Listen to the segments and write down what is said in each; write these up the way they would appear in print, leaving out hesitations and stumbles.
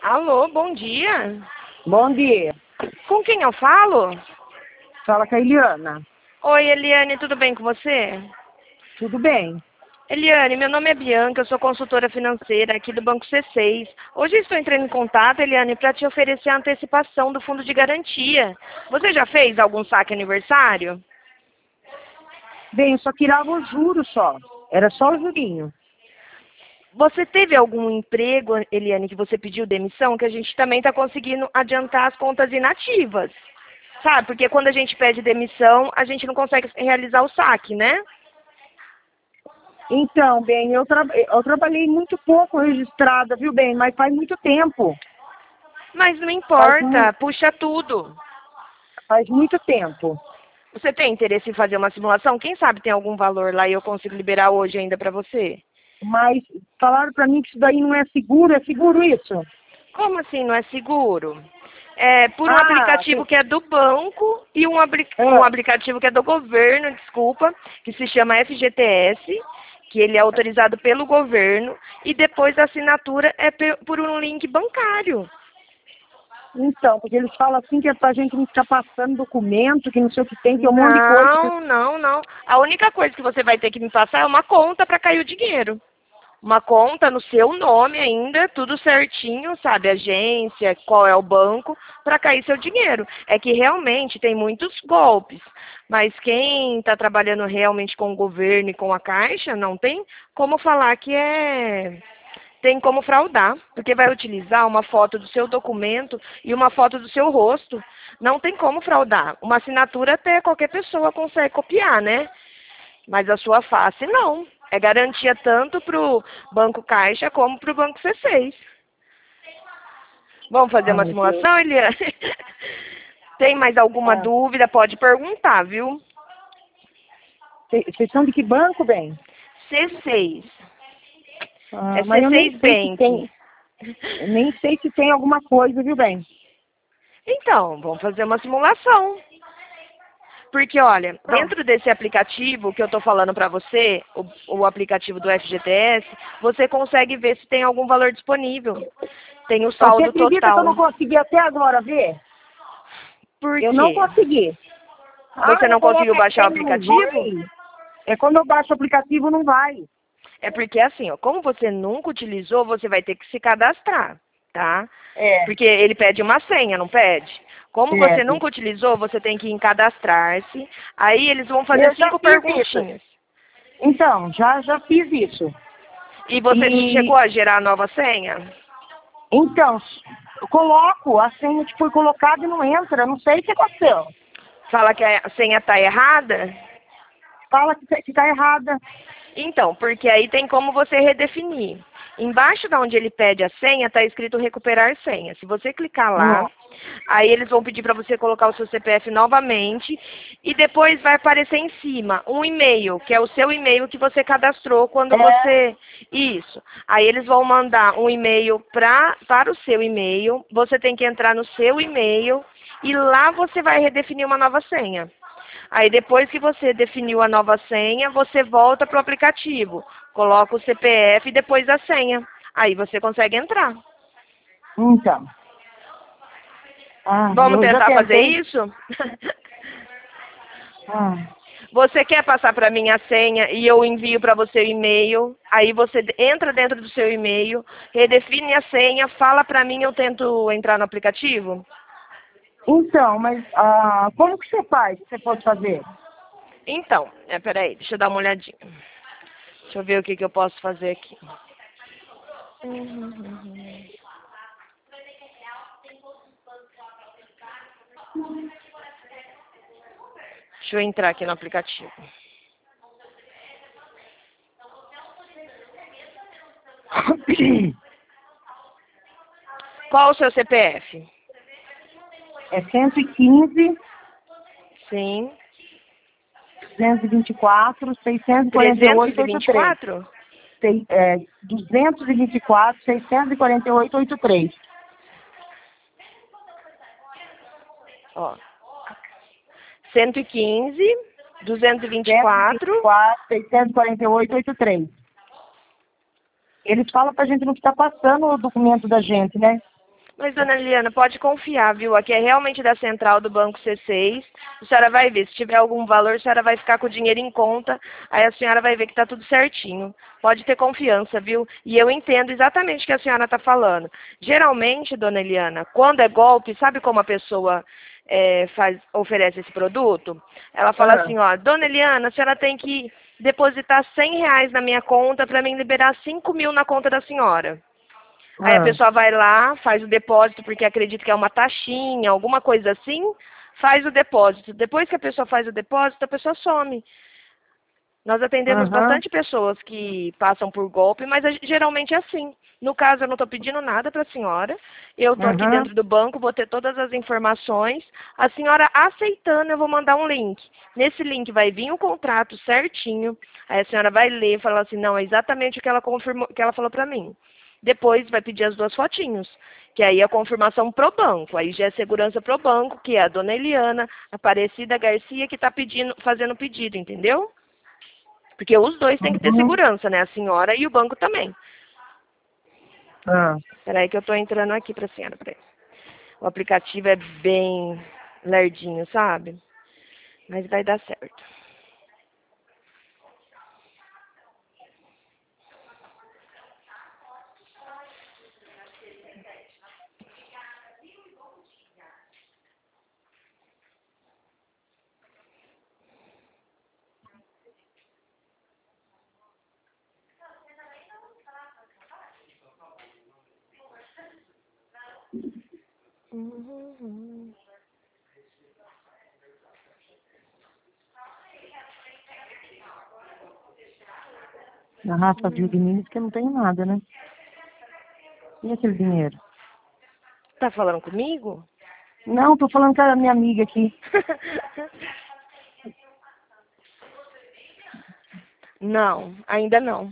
Alô, bom dia. Bom dia. Com quem eu falo? Fala com a Eliana. Oi, Eliane, tudo bem com você? Tudo bem? Eliane, meu nome é Bianca, eu sou consultora financeira aqui do Banco C6. Hoje eu estou entrando em contato, Eliane, para te oferecer a antecipação do fundo de garantia. Você já fez algum saque aniversário? Bem, eu só tirava os juros só. Era só o jurinho. Você teve algum emprego, Eliane, que você pediu demissão, que a gente também está conseguindo adiantar as contas inativas? Sabe, porque quando a gente pede demissão, a gente não consegue realizar o saque, né? Então, bem, eu trabalhei muito pouco registrada, viu, bem? Mas faz muito tempo. Mas não Faz, importa, puxa tudo. faz muito tempo. Você tem interesse em fazer uma simulação? Quem sabe tem algum valor lá e eu consigo liberar hoje ainda para você? Mas falaram pra mim que isso daí não é seguro. É seguro isso? Como assim não é seguro? É por um Ah, aplicativo que é do banco e um é. aplicativo que é do governo, desculpa, que se chama FGTS, que ele é autorizado pelo governo, e depois a assinatura é por um link bancário. Então, porque eles falam assim que é pra gente não ficar passando documento, que não sei o que tem, que é um monte de coisa. Não, não, não. A única coisa que você vai ter que me passar é uma conta para cair o dinheiro. Uma conta no seu nome ainda, tudo certinho, sabe? Agência, qual é o banco, para cair seu dinheiro. É que realmente tem muitos golpes, mas quem está trabalhando realmente com o governo e com a Caixa, não tem como falar que tem como fraudar, porque vai utilizar uma foto do seu documento e uma foto do seu rosto. Não tem como fraudar. Uma assinatura até qualquer pessoa consegue copiar, né? Mas a sua face não. É garantia tanto para o Banco Caixa como para o Banco C6. Vamos fazer Ai, uma meu Deus. simulação, Eliane? Tem mais alguma Ah, dúvida? Pode perguntar, viu? vocês são de que banco, bem? C6. É Ah, mas eu nem C6 sei se tem. Bank. Eu nem sei se tem alguma coisa, viu, bem? Então, vamos fazer uma simulação. Porque, olha, Pronto. dentro desse aplicativo que eu estou falando para você, o aplicativo do FGTS, você consegue ver se tem algum valor disponível. Tem o Você saldo acredita que eu total. não consegui até agora ver? Por Eu não quê? consegui. Ah, Você eu não conseguiu coloco a baixar o senha e não aplicativo? vai. É quando eu baixo o aplicativo, não vai. É porque assim, ó, como você nunca utilizou, você vai ter que se cadastrar, tá? É, Porque ele pede uma senha, não pede? Como você certo. nunca utilizou, você tem que cadastrar-se. Aí eles vão fazer Eu já 5 fiz isso. perguntinhas. Então, já fiz isso. E você chegou E, a gerar a nova senha? então, eu coloco, a senha que foi colocada e não entra. Não sei o que aconteceu. Fala que a senha está errada? Fala que tá errada. Então, porque aí tem como você redefinir. Embaixo da onde ele pede a senha, está escrito recuperar senha. Se você clicar lá, Hum. aí eles vão pedir para você colocar o seu CPF novamente e depois vai aparecer em cima um e-mail, que é o seu e-mail que você cadastrou quando É, você... Isso. Aí eles vão mandar um e-mail para o seu e-mail, você tem que entrar no seu e-mail e lá você vai redefinir uma nova senha. Aí depois que você definiu a nova senha, você volta para o aplicativo, coloca o CPF e depois a senha. Aí você consegue entrar. então. Ah, Vamos eu já tentar fazer tentei. isso? Ah, Você quer passar para mim a senha e eu envio para você o e-mail? Aí você entra dentro do seu e-mail, redefine a senha, fala para mim, eu tento entrar no aplicativo? então, mas como que você faz, se você fosse fazer? Então, peraí, deixa eu dar uma olhadinha. Deixa eu ver o que eu posso fazer aqui. Deixa eu entrar aqui no aplicativo. Qual o seu CPF? É 115, Sim. 224, 648, 83. 324? 224, 648, 83. Ó. 115, 224. 124, 648, 83. Eles falam pra gente não ficar passando o documento da gente, né? Mas, dona Eliana, pode confiar, viu? Aqui é realmente da central do Banco C6. A senhora vai ver. Se tiver algum valor, a senhora vai ficar com o dinheiro em conta. Aí a senhora vai ver que está tudo certinho. Pode ter confiança, viu? E eu entendo exatamente o que a senhora está falando. Geralmente, dona Eliana, quando é golpe, sabe como a pessoa oferece esse produto? Ela fala Ah, assim, ó, dona Eliana, a senhora tem que depositar R$ 100 na minha conta para mim liberar 5.000 na conta da senhora. Aí a ah, pessoa vai lá, faz o depósito porque acredita que é uma taxinha, alguma coisa assim, faz o depósito. Depois que a pessoa faz o depósito, a pessoa some. Nós atendemos aham, bastante pessoas que passam por golpe, mas geralmente é assim. No caso, eu não estou pedindo nada para a senhora. Eu estou aqui aham. dentro do banco, vou ter todas as informações. A senhora aceitando, eu vou mandar um link. Nesse link vai vir o contrato certinho. Aí a senhora vai ler e falar assim, não, é exatamente o que ela confirmou, que ela falou para mim. Depois vai pedir as 2 fotinhos, que aí é a confirmação pro banco. Aí já é segurança pro banco, que é a dona Eliana Aparecida Garcia que está fazendo o pedido, entendeu? Porque os dois têm que ter Uhum. segurança, né? A senhora e o banco também. Ah, Espera aí que eu estou entrando aqui para a senhora. Peraí. O aplicativo é bem lerdinho, sabe? Mas vai dar certo. Uhum. na raça de meninos que eu não tenho nada, né? E aquele dinheiro? Tá falando comigo? Não, tô falando com a minha amiga aqui. Não, ainda não.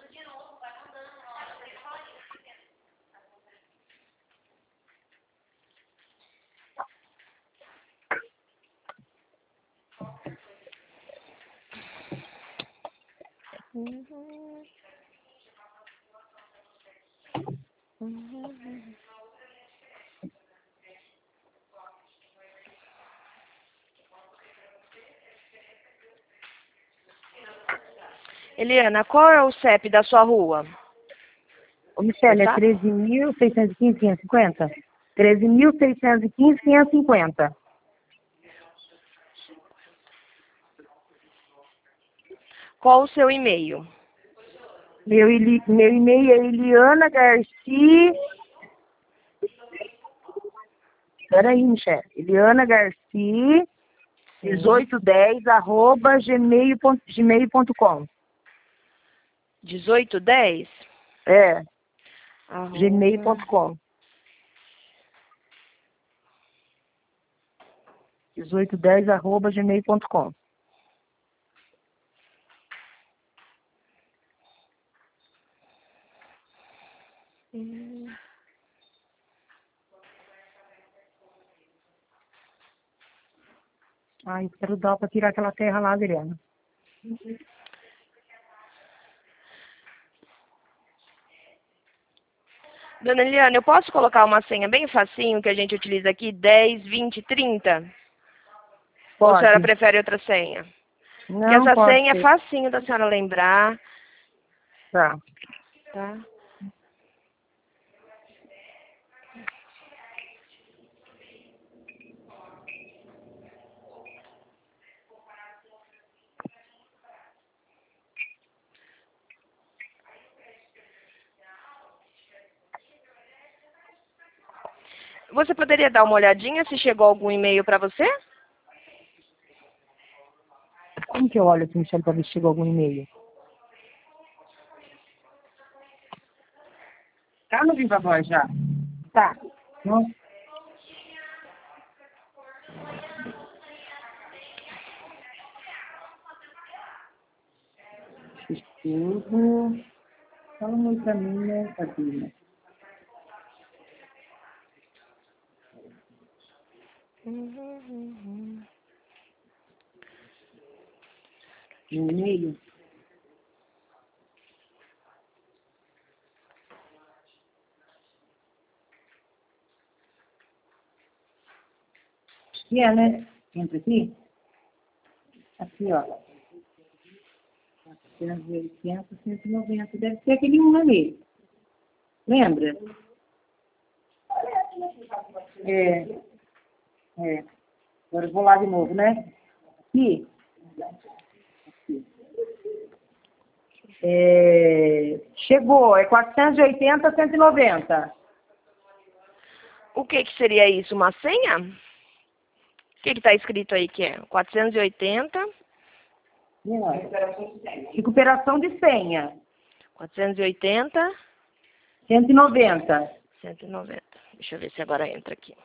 Uhum. Uhum. Eliana, qual é o CEP da sua rua? Ô, Você Michele, é sabe? 13.615, 550? 13.615, 550. Qual o seu e-mail? Meu e-mail é Eliana Garcia. Peraí, Michele. Eliana Garcia, Sim. 1810, arroba gmail.com. 1810? É, Arroba. gmail.com. 1810, arroba gmail.com. Hum. Ai, quero dar pra tirar aquela terra lá, Adriana. Dona Eliana, eu posso colocar uma senha bem facinho que a gente utiliza aqui, 10, 20, 30? Ou a senhora Pode? prefere outra senha? Porque Não, essa pode senha é ser. facinho da senhora lembrar, Tá. tá? Você poderia dar uma olhadinha se chegou algum e-mail para você? Como que eu olho aqui, Michele, pra ver se chegou algum e-mail? Tá no Viva Voz já? Tá. Não? Tudo. Fala muito pra mim, né, Sabina? No e-mail? Que é, né? Entra aqui. Aqui, ó. 480, 190. Deve ser aquele um ali. Lembra? É. Agora eu vou lá de novo, né? Aqui. Chegou. É 480, 190. O que seria isso? Uma senha? O que está escrito aí que é? 480. Recuperação de senha. 480. 190. 190. Deixa eu ver se agora entra aqui.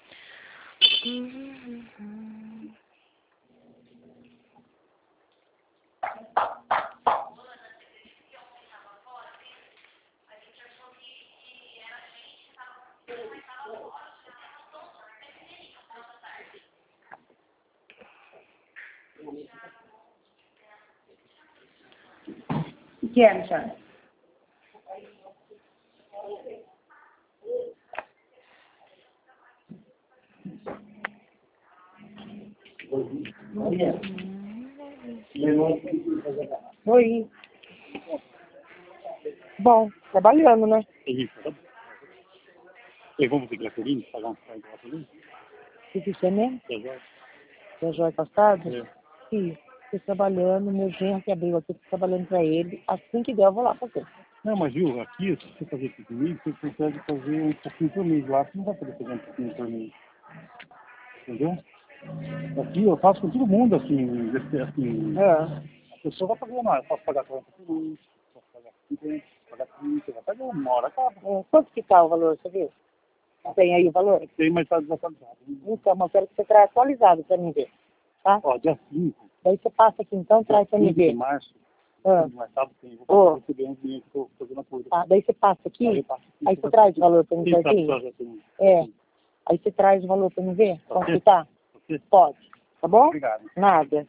O que é, Michele? Oi. Bom, trabalhando, né? E vamos de gasolina, pagar um carro de gasolina? O que você é mesmo? É, Seu Jorge Passado? é. Sim. Estou trabalhando, meu genro que abriu aqui, estou trabalhando para ele. Assim que der, eu vou lá fazer. Não, mas viu, aqui, se você fazer aqui comigo, você consegue fazer um pouquinho por mês. Lá você não vai poder fazer um pouquinho por mês. Entendeu? Aqui eu faço com todo mundo, assim, a pessoa vai pagar mais. Eu posso pagar 40 por mês, posso pagar 50, pagar 30, vai pagar uma hora, acaba. Quanto que tá o valor, você viu? Tem aí o valor? Tem, mas está desatualizado. Então, mas eu quero que você traga atualizado para mim ver, tá? Ó, dia 5, Daí você passa aqui então, traz para mim de ver. março, Ah. mais sábado tem, vou receber um dinheiro que estou fazendo a coisa. Tá, daí você passa aqui, Aí eu passo aqui, aí você traz o valor para mim Quem sabe certinho? só já tem. Aí você traz o valor para mim ver, quanto que tá? Você? Pode, tá bom? Obrigado. Nada.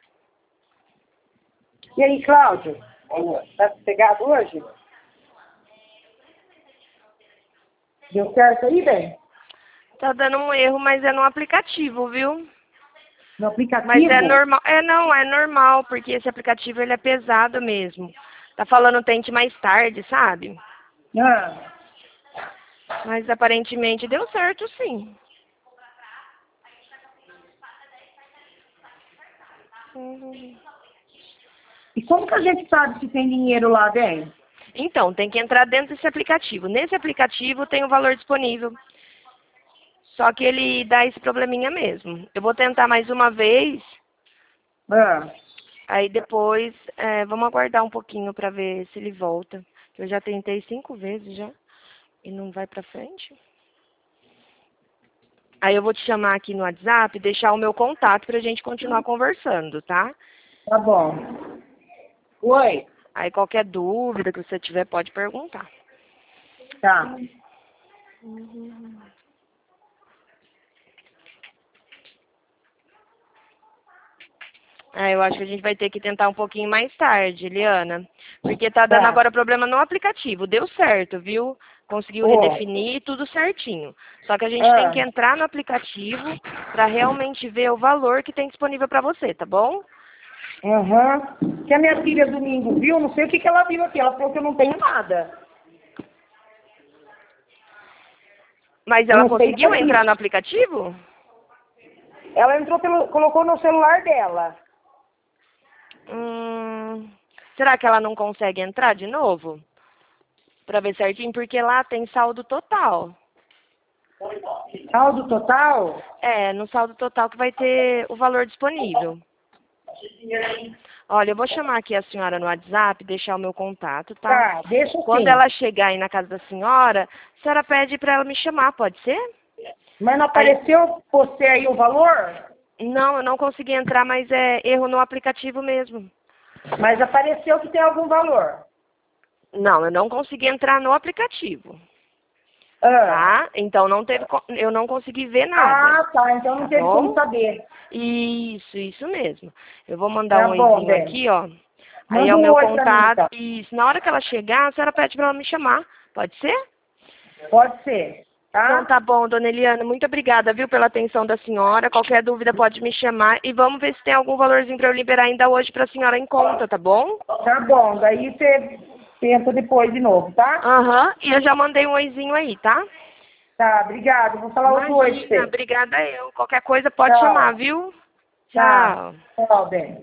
E aí, Cláudio? Tá sossegado hoje? Deu certo aí, bem? Tá dando um erro, mas é no aplicativo, viu? No aplicativo? Mas é normal. Não, é normal, porque esse aplicativo ele é pesado mesmo. Tá falando tente mais tarde, sabe? Ah. Mas aparentemente deu certo, sim. E como que a gente sabe se tem dinheiro lá, bem? Então, tem que entrar dentro desse aplicativo. Nesse aplicativo tem o valor disponível. Só que ele dá esse probleminha mesmo. Eu vou tentar mais uma vez. Aí depois, vamos aguardar um pouquinho para ver se ele volta. Eu já tentei 5 vezes já. E não vai para frente. Aí eu vou te chamar aqui no WhatsApp e deixar o meu contato pra gente continuar conversando, tá? Tá bom. Oi. Aí qualquer dúvida que você tiver, pode perguntar. Tá. Eu acho que a gente vai ter que tentar um pouquinho mais tarde, Eliana. Porque tá dando agora problema no aplicativo. Deu certo, viu? Conseguiu redefinir tudo certinho. Só que a gente tem que entrar no aplicativo para realmente ver o valor que tem disponível para você, tá bom? Que a minha filha domingo viu, não sei o que ela viu aqui. Ela falou que eu não tenho nada. Mas ela conseguiu entrar no aplicativo? Ela entrou colocou no celular dela. Será que ela não consegue entrar de novo? Pra ver certinho, porque lá tem saldo total. Saldo total? No saldo total que vai ter o valor disponível. Olha, eu vou chamar aqui a senhora no WhatsApp, deixar o meu contato, tá? Tá, deixa sim. Quando ela chegar aí na casa da senhora, a senhora pede pra ela me chamar, pode ser? Mas não apareceu você aí o valor? Não, eu não consegui entrar, mas é erro no aplicativo mesmo. Mas apareceu que tem algum valor? Não, eu não consegui entrar no aplicativo. Tá? Então eu não consegui ver nada. Tá. Então não teve como saber. Isso mesmo. Eu vou mandar um oizinho aqui, ó. Aí é o Manda meu oi pra mim, contato. tá? Isso. Na hora que ela chegar, a senhora pede pra ela me chamar. Pode ser? Pode ser. tá? Então tá bom, dona Eliana, muito obrigada, viu, pela atenção da senhora. Qualquer dúvida pode me chamar e vamos ver se tem algum valorzinho para eu liberar ainda hoje para a senhora em conta, tá bom? Tá bom, daí você tenta depois de novo, tá? Aham, e eu já mandei um oizinho aí, tá? Tá, obrigado. Vou falar outro oi pra Imagina, você. obrigada eu. Qualquer coisa pode Tchau. chamar, viu? Tá. Tchau. Tchau, bem.